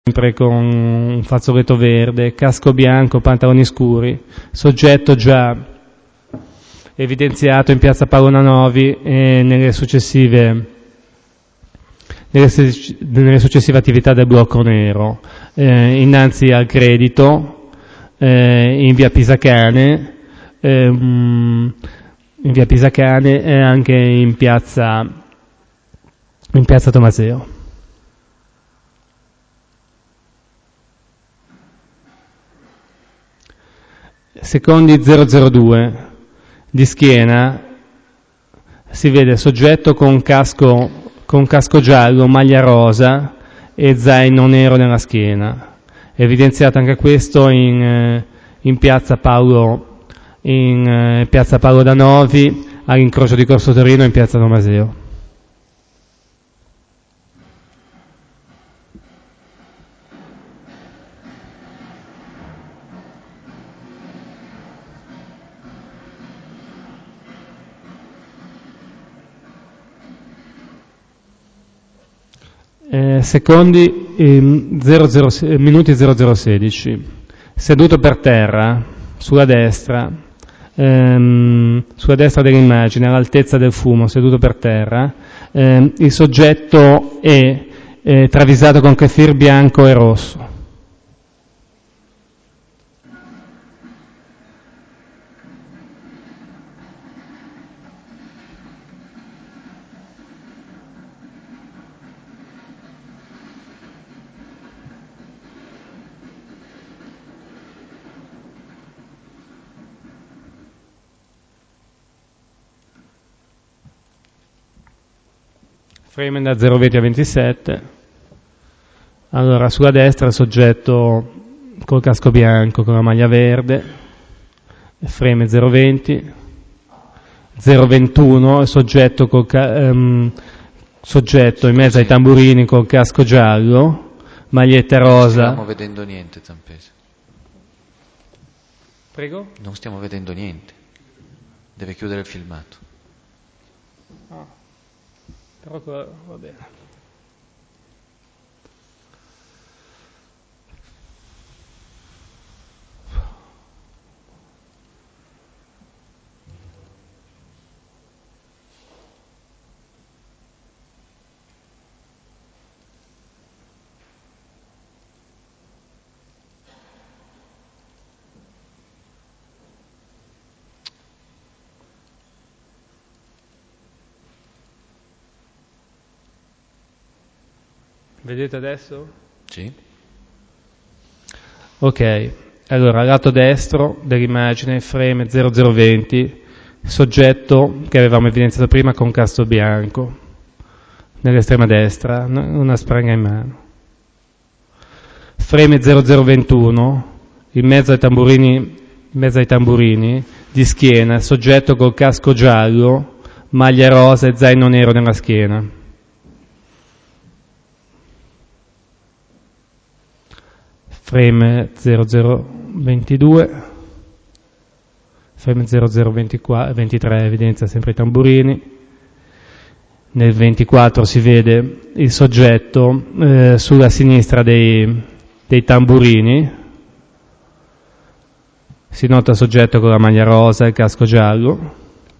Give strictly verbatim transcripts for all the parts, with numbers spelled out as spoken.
sempre con un fazzoletto verde, casco bianco, pantaloni scuri, soggetto già evidenziato in piazza Paolo Nanovi e nelle successive, nelle, nelle successive attività del blocco nero, eh, innanzi al credito, eh, in via Pisacane, eh, in via Pisacane e anche in piazza, in piazza Tomaseo. Secondi zero zero due, di schiena si vede soggetto con casco, con casco giallo, maglia rosa e zaino nero nella schiena. È evidenziato anche questo in, in piazza Paolo, in piazza Paolo Danovi, all'incrocio di Corso Torino e in piazza Tomaseo. Eh, secondi eh, zero zero, minuti zero zero sedici, seduto per terra sulla destra, ehm, sulla destra dell'immagine, all'altezza del fumo, seduto per terra, ehm, il soggetto è eh, travisato con kefir bianco e rosso. Frame da zero venti a ventisette. Allora, sulla destra il soggetto col casco bianco, con la maglia verde, frame zero venti, zero ventuno, il soggetto, col ca- ehm, soggetto in mezzo ai tamburini col casco giallo, maglietta rosa. Non stiamo vedendo niente, Zampese. Prego? Non stiamo vedendo niente. Deve chiudere il filmato. Ah. Però va bene. Vedete adesso? Sì. Ok, allora lato destro dell'immagine, frame zero zero venti, soggetto che avevamo evidenziato prima con casco bianco, nell'estrema destra, una spranga in mano. Frame zero zero ventuno, in mezzo ai tamburini, in mezzo ai tamburini, di schiena, soggetto col casco giallo, maglia rosa e zaino nero nella schiena. Frame zero zero ventidue, frame zero zero ventitré evidenzia sempre i tamburini, nel ventiquattro si vede il soggetto eh, sulla sinistra dei, dei tamburini, si nota il soggetto con la maglia rosa e il casco giallo.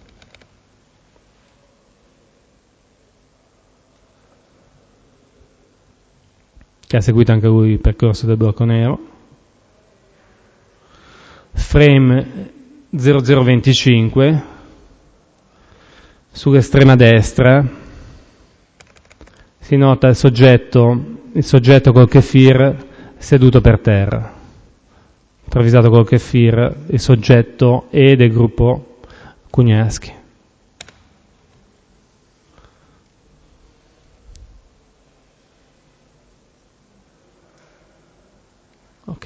Che ha seguito anche lui il percorso del blocco nero. Frame zero zero venticinque, sull'estrema destra si nota il soggetto, il soggetto col kefir seduto per terra, travisato col kefir il soggetto e del gruppo Cugnaschi. Ok.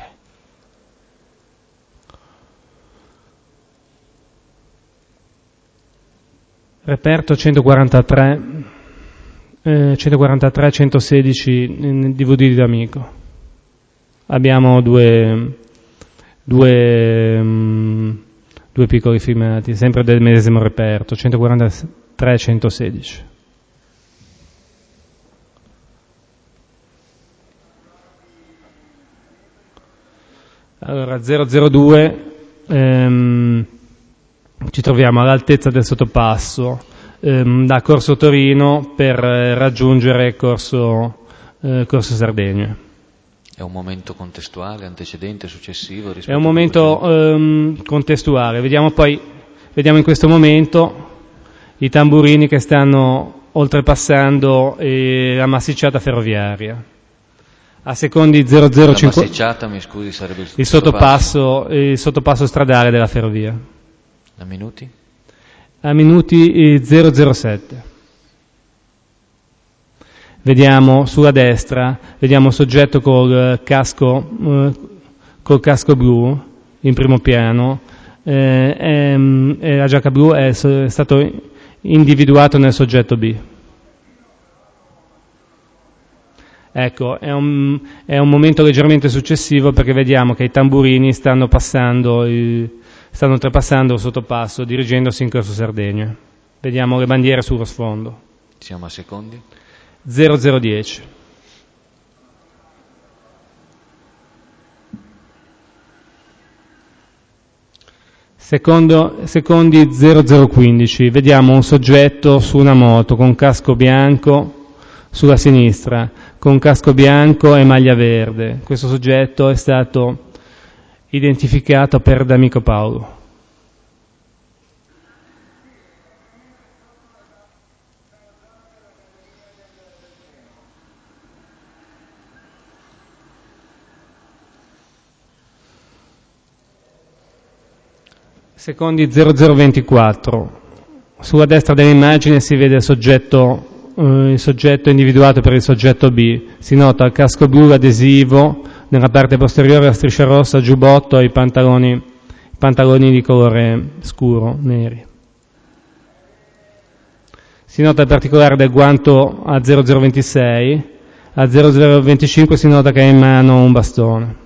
Reperto centoquarantatré, eh, centoquarantatré centosedici D V D di D'Amico. Abbiamo due, due, um, due piccoli filmati, sempre del medesimo reperto, centoquarantatré centosedici. Allora, zero zero due, ehm, ci troviamo all'altezza del sottopasso ehm, da Corso Torino per eh, raggiungere Corso, eh, Corso Sardegna. È un momento contestuale, antecedente, successivo? È un momento ehm, contestuale. Vediamo poi, vediamo in questo momento i tamburini che stanno oltrepassando eh, la massicciata ferroviaria. A secondi zero zero cinque. La massicciata, mi scusi, sarebbe il, il sottopasso, il sottopasso stradale della ferrovia. A minuti? A minuti zero zero sette. Vediamo sulla destra, vediamo il soggetto col casco, eh, col casco blu in primo piano, eh, e, e la giacca blu è, è stato individuato nel soggetto B. Ecco, è un, è un momento leggermente successivo perché vediamo che i tamburini stanno passando, il, stanno oltrepassando il sottopasso dirigendosi in Corso Sardegna. Vediamo le bandiere sullo sfondo. Siamo a secondi? zero zero dieci. Secondo, secondi zero zero quindici, vediamo un soggetto su una moto con casco bianco sulla sinistra, con casco bianco e maglia verde. Questo soggetto è stato identificato per D'Amico Paolo. Secondi zero zero ventiquattro. Sulla destra dell'immagine si vede il soggetto, eh, il soggetto individuato per il soggetto B. Si nota il casco blu, l'adesivo, nella parte posteriore la striscia rossa, il giubbotto e i pantaloni, i pantaloni di colore scuro, neri. Si nota il particolare del guanto a zero zero ventisei, a zero zero venticinque si nota che ha in mano un bastone.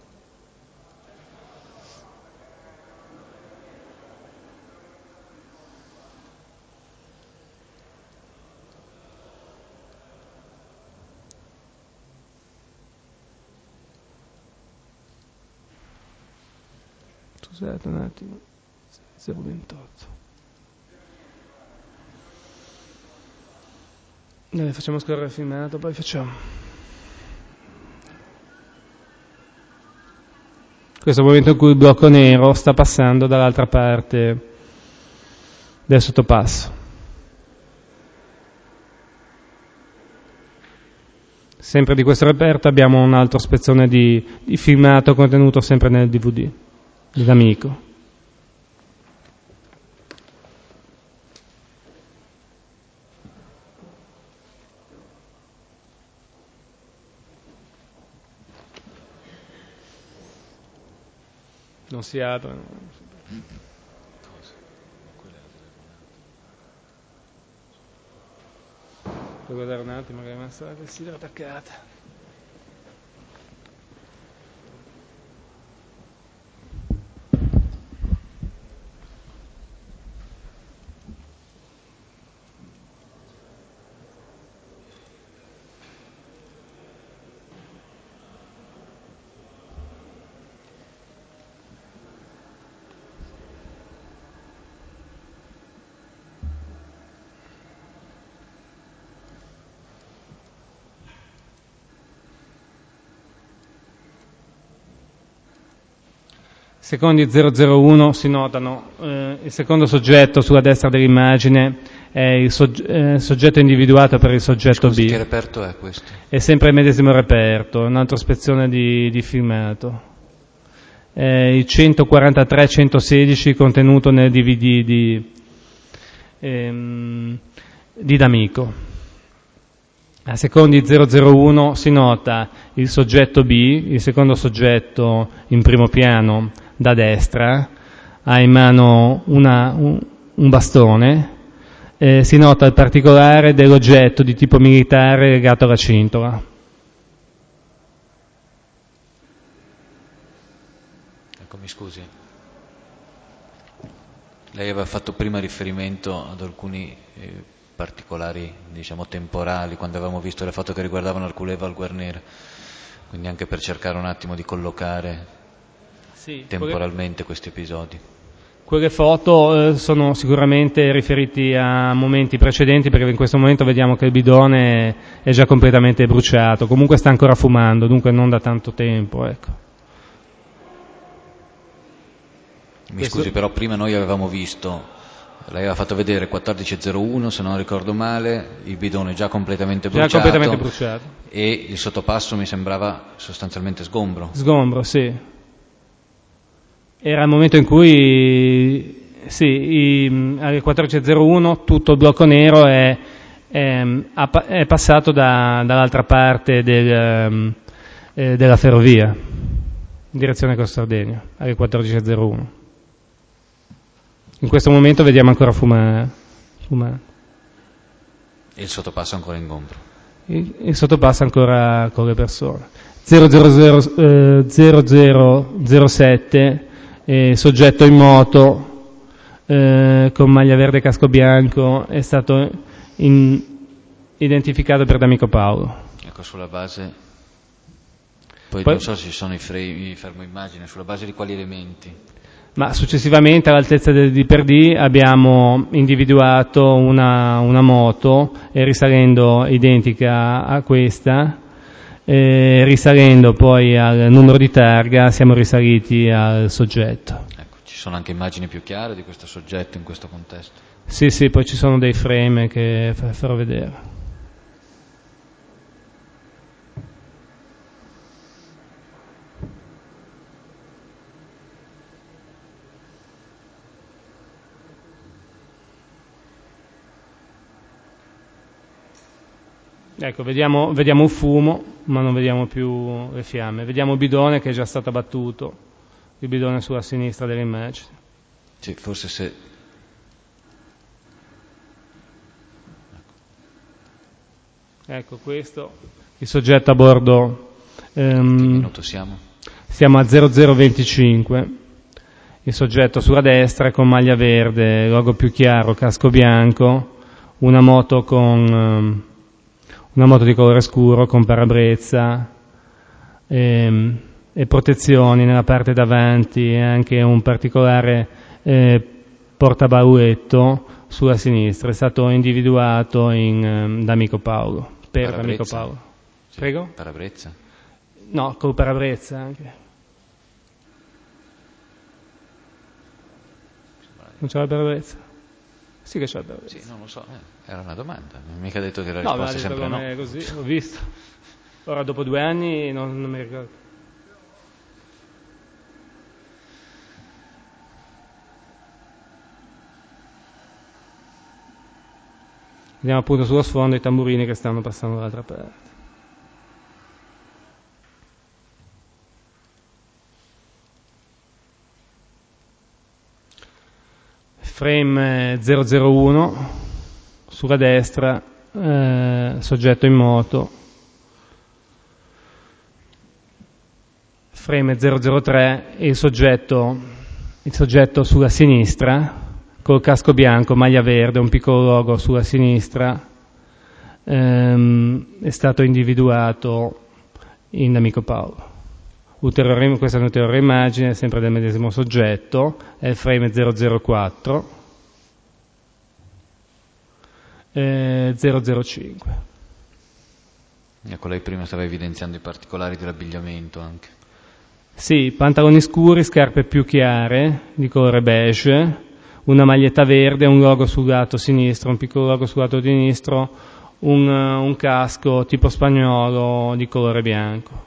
Scusate un attimo, zero ventotto. Dai, facciamo scorrere il filmato, poi facciamo. Questo è il momento in cui il blocco nero sta passando dall'altra parte del sottopasso. Sempre di questo reperto abbiamo un altro spezzone di, di filmato contenuto sempre nel D V D di D'Amico. Non si aprono. Puoi guardare un attimo che è rimasta la tessera attaccata. Secondi zero zero uno si notano, eh, il secondo soggetto sulla destra dell'immagine è il sogge- eh, soggetto individuato per il soggetto Scusi, B. Che reperto è questo? È sempre il medesimo reperto, un'altra spezzone di, di filmato. È il centoquarantatré centosedici contenuto nel D V D di, ehm, di D'Amico. A secondi zero zero uno si nota il soggetto B, il secondo soggetto in primo piano da destra, ha in mano una, un, un bastone, eh, si nota il particolare dell'oggetto di tipo militare legato alla cintola. Ecco, mi scusi. Lei aveva fatto prima riferimento ad alcuni eh, particolari, diciamo, temporali, quando avevamo visto le foto che riguardavano Arculeva al Guarnera, quindi anche per cercare un attimo di collocare sì, temporalmente quelle, questi episodi. Quelle foto eh, sono sicuramente riferiti a momenti precedenti, perché in questo momento vediamo che il bidone è già completamente bruciato, comunque sta ancora fumando, dunque non da tanto tempo, ecco. Mi questo... scusi, però prima noi avevamo visto, lei aveva fatto vedere quattordici zero uno, se non ricordo male, il bidone già completamente bruciato, già completamente bruciato, e il sottopasso mi sembrava sostanzialmente sgombro. Sgombro, sì. Era il momento in cui, sì, i, alle quattordici zero uno tutto il blocco nero è, è, è passato da, dall'altra parte del, eh, della ferrovia, in direzione Costa Sardegna, alle quattordici zero uno. In questo momento vediamo ancora fumare. fumare. E il sottopasso ancora ingombro. Il, il sottopasso ancora con le persone. zero zero zero sette, eh, soggetto in moto, eh, con maglia verde e casco bianco, è stato in, identificato per D'Amico Paolo. Ecco, sulla base, poi, poi non so se ci sono i, frame, i fermo immagine, sulla base di quali elementi? Ma successivamente all'altezza del D per D abbiamo individuato una, una moto, e risalendo identica a questa, e risalendo poi al numero di targa siamo risaliti al soggetto. Ecco, ci sono anche immagini più chiare di questo soggetto in questo contesto? Sì, sì, poi ci sono dei frame che farò vedere. Ecco, vediamo, vediamo un fumo, ma non vediamo più le fiamme. Vediamo il bidone che è già stato abbattuto, il bidone sulla sinistra delle immagini. Sì, forse se... Ecco, questo, il soggetto a bordo. Ehm, che minuto siamo? Siamo a zero zero venticinque. Il soggetto sulla destra con maglia verde, logo più chiaro, casco bianco, una moto con... Um, una moto di colore scuro con parabrezza e, e protezioni nella parte davanti, e anche un particolare eh, portabauletto sulla sinistra. È stato individuato in um, D'Amico Paolo, per Parabrezza. D'Amico Paolo. Sì, Prego? Parabrezza? No, con parabrezza anche. Non c'è la parabrezza? Sì che c'è la parabrezza. Sì, non lo so, eh, era una domanda, non mi ha mica detto che la no, risposta è sempre no. No, così, ho visto. Ora dopo due anni non, non mi ricordo. Vediamo appunto sullo sfondo i tamburini che stanno passando dall'altra parte. Frame zero zero uno sulla destra, eh, soggetto in moto. Frame zero zero tre e il soggetto, il soggetto sulla sinistra, col casco bianco, maglia verde, un piccolo logo sulla sinistra, ehm, è stato individuato in D'Amico Paolo. Ulteriore, questa è un'ulteriore immagine, sempre del medesimo soggetto, è il frame zero zero quattro, eh, zero zero cinque. Ecco, lei prima stava evidenziando i particolari dell'abbigliamento anche. Sì, pantaloni scuri, scarpe più chiare, di colore beige, una maglietta verde, un logo sul lato sinistro, un piccolo logo sul lato sinistro, un, un casco tipo spagnolo di colore bianco.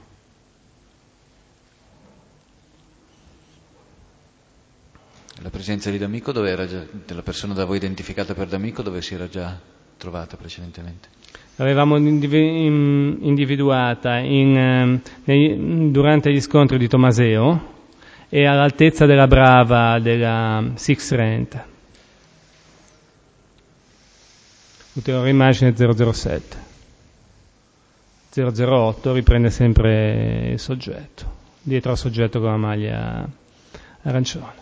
La presenza di D'Amico dove era già, della persona da voi identificata per D'Amico, dove si era già trovata precedentemente? L'avevamo individuata in, nei, durante gli scontri di Tomaseo e all'altezza della Brava della Six Rent. Ulteriore immagine zero zero sette. zero zero otto riprende sempre il soggetto, dietro al soggetto con la maglia arancione.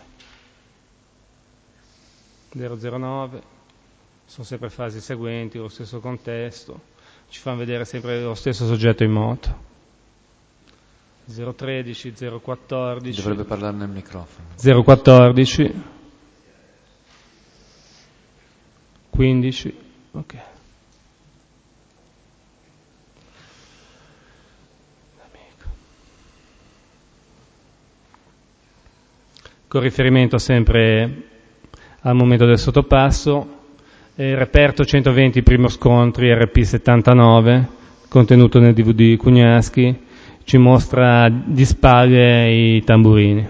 zero zero nove, sono sempre fasi seguenti, lo stesso contesto, ci fanno vedere sempre lo stesso soggetto in moto. zero tredici, zero quattordici. Dovrebbe parlare nel microfono. zero quattordici. quindici. Ok. Con riferimento sempre al momento del sottopasso, eh, reperto centoventi primo scontri R P settantanove, contenuto nel D V D Cugnaschi, ci mostra di spalle i tamburini.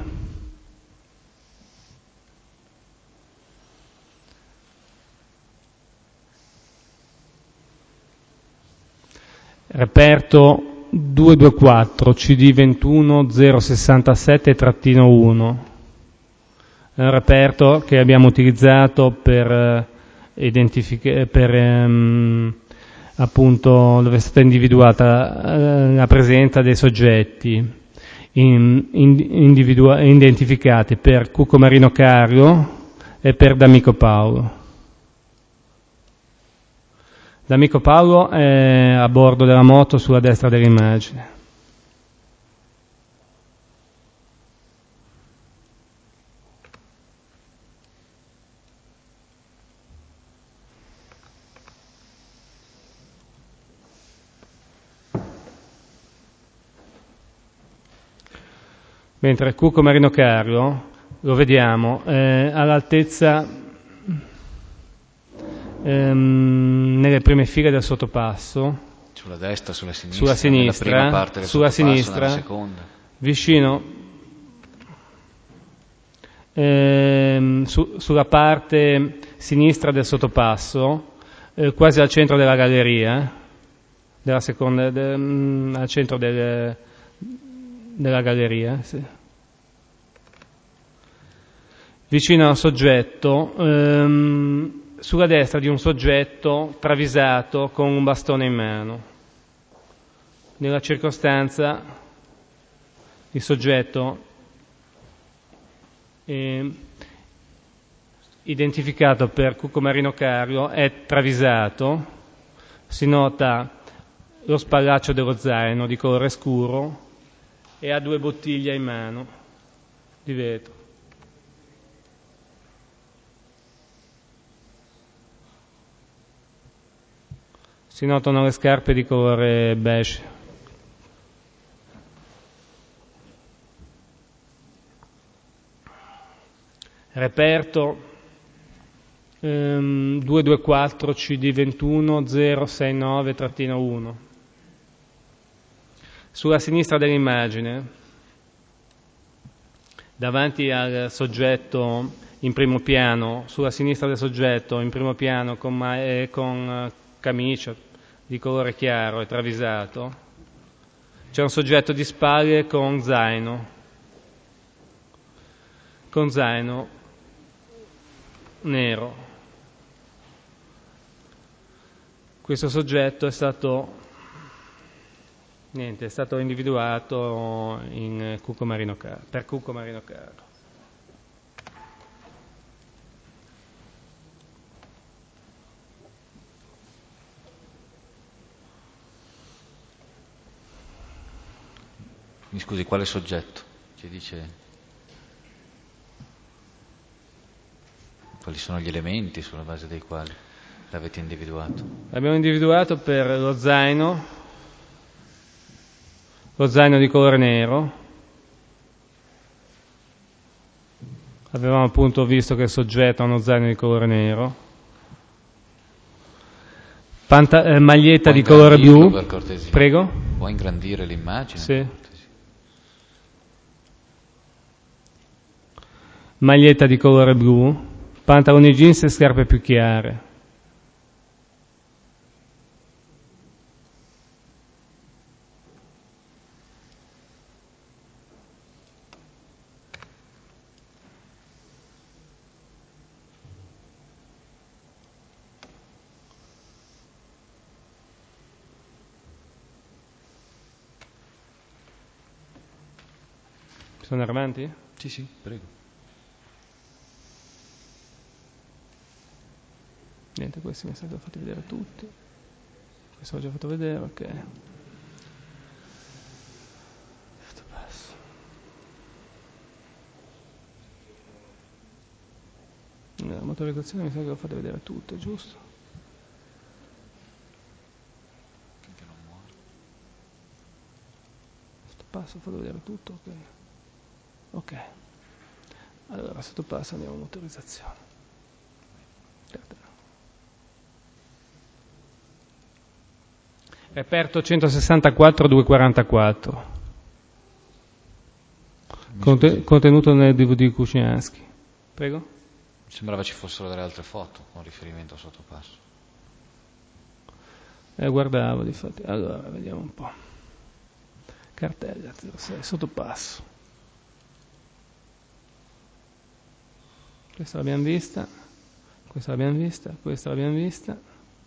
Reperto duecentoventiquattro C D ventuno zero sessantasette uno. È un reperto che abbiamo utilizzato per identificare, per ehm, appunto dove è stata individuata eh, la presenza dei soggetti in, in, individua- identificati per Cucco Marino Carlo e per D'Amico Paolo. D'Amico Paolo è a bordo della moto sulla destra dell'immagine. Mentre Cucco Marino Carlo lo vediamo eh, all'altezza ehm, nelle prime file del sottopasso, sulla destra, sulla sinistra, sulla sinistra, nella prima parte del sulla sottopasso, sinistra, nella seconda. vicino ehm, su, sulla parte sinistra del sottopasso, eh, quasi al centro della galleria, della seconda, de, mm, al centro del, della galleria, sì. Vicino al soggetto, ehm, sulla destra di un soggetto travisato con un bastone in mano. Nella circostanza il soggetto eh, identificato per Cucco Marino Carlo è travisato, si nota lo spallaccio dello zaino di colore scuro e ha due bottiglie in mano di vetro. Si notano le scarpe di colore beige. Reperto ehm, duecentoventiquattro C D ventuno zero sessantanove uno. Sulla sinistra dell'immagine, davanti al soggetto in primo piano, sulla sinistra del soggetto in primo piano con, ma- eh, con camicia di colore chiaro e travisato, c'è un soggetto di spalle con zaino, con zaino nero. Questo soggetto è stato, niente, è stato individuato in Cucco Marino Carlo, per Cucco Marino Carlo. Mi scusi, quale soggetto? Ci dice quali sono gli elementi sulla base dei quali l'avete individuato? L'abbiamo individuato per lo zaino, lo zaino di colore nero. Avevamo appunto visto che il soggetto ha uno zaino di colore nero. Panta- eh, maglietta di colore blu. Per cortesia. Prego? Può ingrandire l'immagine? Sì. Maglietta di colore blu, pantaloni jeans e scarpe più chiare. Sono avanti? Sì, sì, prego. Niente, questi mi sono già fatti vedere tutti. Questo l'ho già fatto vedere, ok. La motorizzazione mi sa che lo fate vedere tutto, giusto? Che non muore. Sotto passo fate vedere tutto, ok. Ok. Allora, sotto passo andiamo a motorizzazione. Reperto centosessantaquattro duecentoquarantaquattro. Conte- contenuto nel D V D Kuczynski. Prego? Sembrava ci fossero delle altre foto con riferimento al sottopasso. Eh, guardavo, difatti. Allora, vediamo un po'. Cartella zero sei, sottopasso. Questa l'abbiamo vista, questa l'abbiamo vista, questa l'abbiamo vista.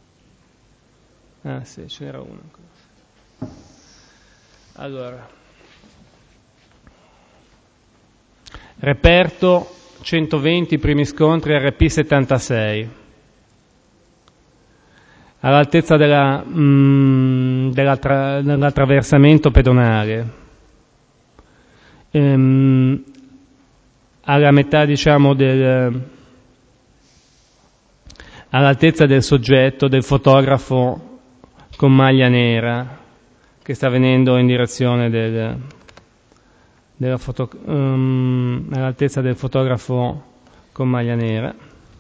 Ah sì, ce n'era una ancora. Allora, reperto centoventi primi scontri R P settantasei, all'altezza della, mh, dell'attra, dell'attraversamento pedonale, ehm, alla metà diciamo del, all'altezza del soggetto, del fotografo con maglia nera che sta venendo in direzione del, della foto, um, all'altezza del fotografo con maglia nera,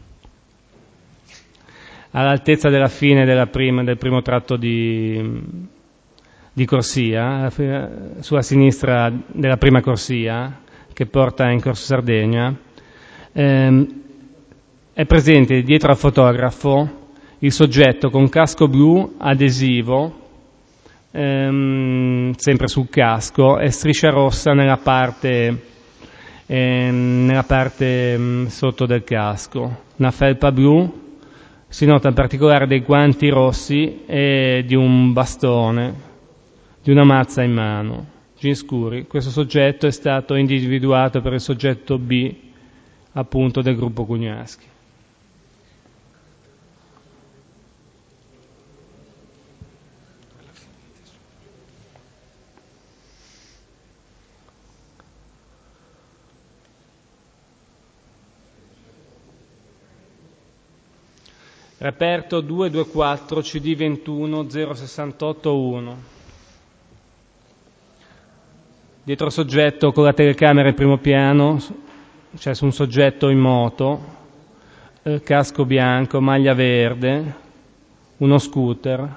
all'altezza della fine della prima, del primo tratto di, di corsia, sulla sinistra della prima corsia che porta in Corso Sardegna. ehm, è presente dietro al fotografo il soggetto con casco blu adesivo, ehm, sempre sul casco, e striscia rossa nella parte, ehm, nella parte mh, sotto del casco, una felpa blu, si nota in particolare dei guanti rossi e di un bastone, di una mazza in mano, jeans scuri. Questo soggetto è stato individuato per il soggetto B, appunto, del gruppo Kuczynski. Reperto duecentoventiquattro C D ventuno zero sessantotto uno. Dietro il soggetto con la telecamera in primo piano, cioè su un soggetto in moto, eh, casco bianco, maglia verde, uno scooter.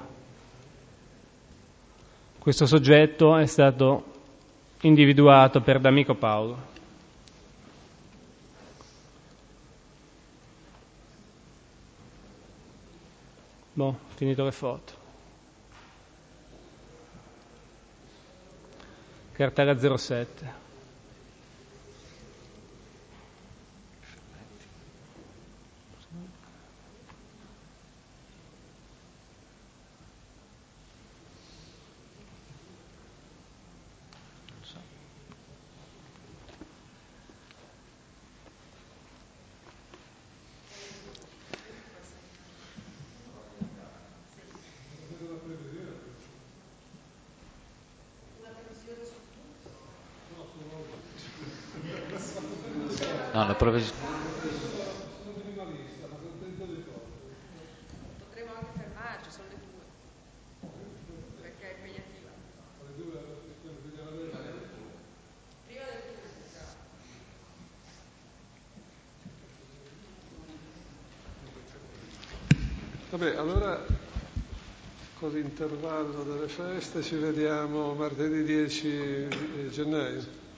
Questo soggetto è stato individuato per D'Amico Paolo. Boh, finito le foto. Cartella zero sette. No, la previsione. Potremmo anche fermarci, sono le due, perché è impegnativa. Prima del turno, Vabbè, allora con l'intervallo delle feste ci vediamo martedì dieci gennaio.